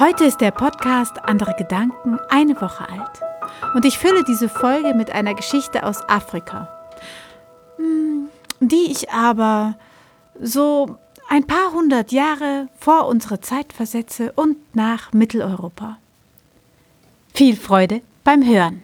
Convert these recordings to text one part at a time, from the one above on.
Heute ist der Podcast Andere Gedanken eine Woche alt. Und ich fülle diese Folge mit einer Geschichte aus Afrika, die ich aber so ein paar hundert Jahre vor unsere Zeit versetze und nach Mitteleuropa. Viel Freude beim Hören.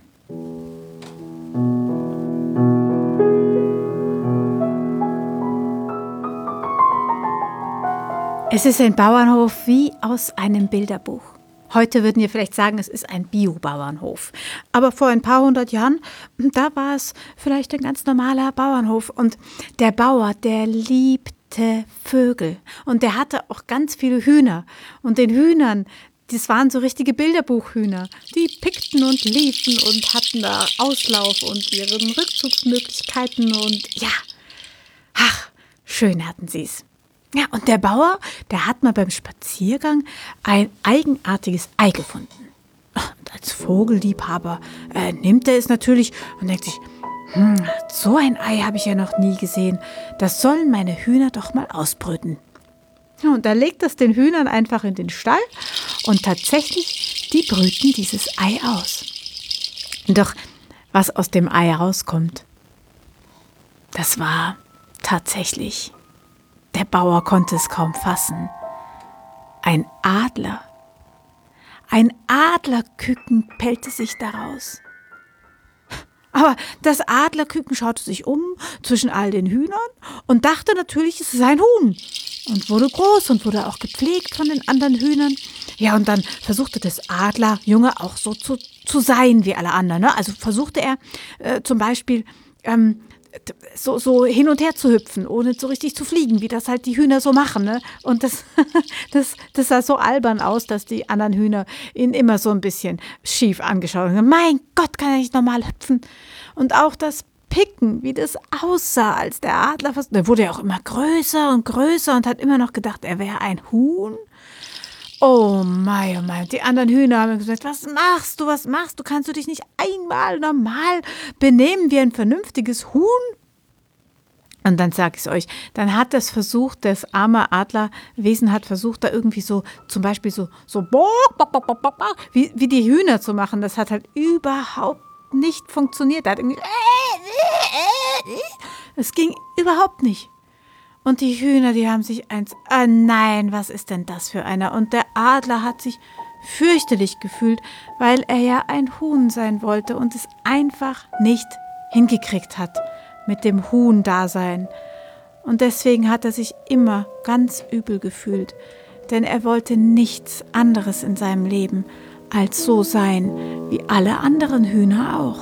Es ist ein Bauernhof wie aus einem Bilderbuch. Heute würden wir vielleicht sagen, es ist ein Bio-Bauernhof. Aber vor ein paar hundert Jahren, da war es vielleicht ein ganz normaler Bauernhof. Und der Bauer, der liebte Vögel. Und der hatte auch ganz viele Hühner. Und den Hühnern, das waren so richtige Bilderbuchhühner. Die pickten und liefen und hatten da Auslauf und ihre Rückzugsmöglichkeiten. Und ja, schön hatten sie es. Ja, und der Bauer, der hat mal beim Spaziergang ein eigenartiges Ei gefunden. Und als Vogelliebhaber nimmt er es natürlich und denkt sich, so ein Ei habe ich ja noch nie gesehen. Das sollen meine Hühner doch mal ausbrüten. Ja, und er legt das den Hühnern einfach in den Stall und tatsächlich, die brüten dieses Ei aus. Doch was aus dem Ei rauskommt, das war tatsächlich... Der Bauer konnte es kaum fassen. Ein Adler. Ein Adlerküken pellte sich daraus. Aber das Adlerküken schaute sich um zwischen all den Hühnern und dachte natürlich, es ist ein Huhn. Und wurde groß und wurde auch gepflegt von den anderen Hühnern. Ja, und dann versuchte das Adlerjunge auch so zu sein wie alle anderen. Ne? Also versuchte er zum Beispiel... So hin und her zu hüpfen, ohne so richtig zu fliegen, wie das halt die Hühner so machen. Ne? Und das sah so albern aus, dass die anderen Hühner ihn immer so ein bisschen schief angeschaut haben. Mein Gott, kann er nicht normal hüpfen? Und auch das Picken, wie das aussah, als der Adler, der wurde ja auch immer größer und größer und hat immer noch gedacht, er wäre ein Huhn. Oh mein, die anderen Hühner haben gesagt, was machst du? Kannst du dich nicht einmal normal benehmen wie ein vernünftiges Huhn? Und dann sage ich es euch, dann hat das versucht, das arme Adlerwesen hat versucht, da irgendwie so, zum Beispiel so wie die Hühner zu machen. Das hat halt überhaupt nicht funktioniert. Es ging überhaupt nicht. Und die Hühner, die haben sich nein, was ist denn das für einer? Und der Adler hat sich fürchterlich gefühlt, weil er ja ein Huhn sein wollte und es einfach nicht hingekriegt hat mit dem Huhn-Dasein. Und deswegen hat er sich immer ganz übel gefühlt, denn er wollte nichts anderes in seinem Leben als so sein wie alle anderen Hühner auch.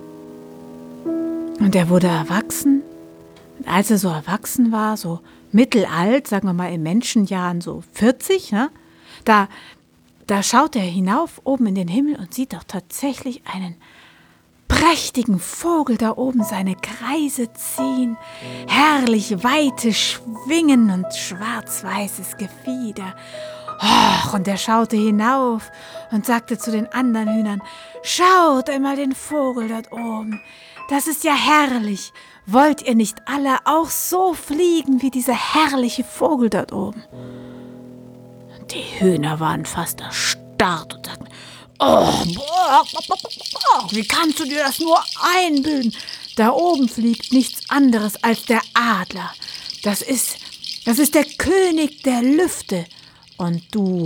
Und er wurde erwachsen. Und als er so erwachsen war, so mittelalt, sagen wir mal in Menschenjahren so 40, ne, da schaut er hinauf oben in den Himmel und sieht doch tatsächlich einen prächtigen Vogel da oben seine Kreise ziehen, herrlich weite Schwingen und schwarz-weißes Gefieder. Und er schaute hinauf und sagte zu den anderen Hühnern, schaut einmal den Vogel dort oben, das ist ja herrlich. Wollt ihr nicht alle auch so fliegen wie dieser herrliche Vogel dort oben? Und die Hühner waren fast erstarrt und sagten, wie kannst du dir das nur einbilden? Da oben fliegt nichts anderes als der Adler. Das ist der König der Lüfte. Und du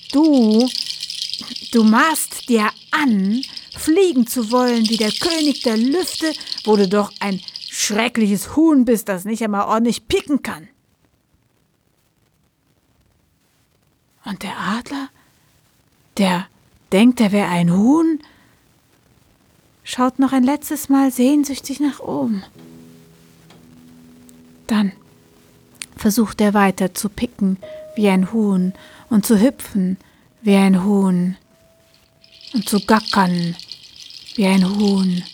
maßt dir an, fliegen zu wollen wie der König der Lüfte, wo du doch ein schreckliches Huhn bist, das nicht einmal ordentlich picken kann. Und der Adler, der denkt, er wäre ein Huhn, schaut noch ein letztes Mal sehnsüchtig nach oben. Dann versucht er weiter zu picken wie ein Huhn und zu hüpfen wie ein Huhn und zu gackern wie ein Huhn.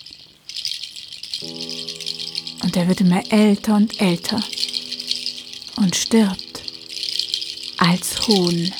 Und er wird immer älter und älter und stirbt als Huhn.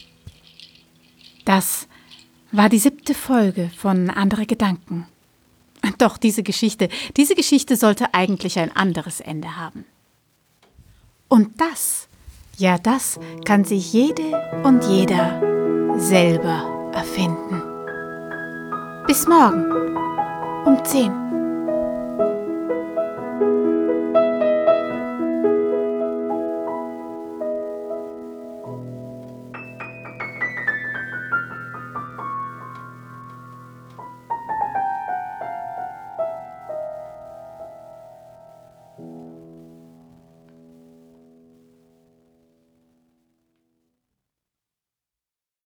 Das war die 7. Folge von Andere Gedanken. Doch, diese Geschichte sollte eigentlich ein anderes Ende haben. Und das kann sich jede und jeder selber erfinden. Bis morgen um 10.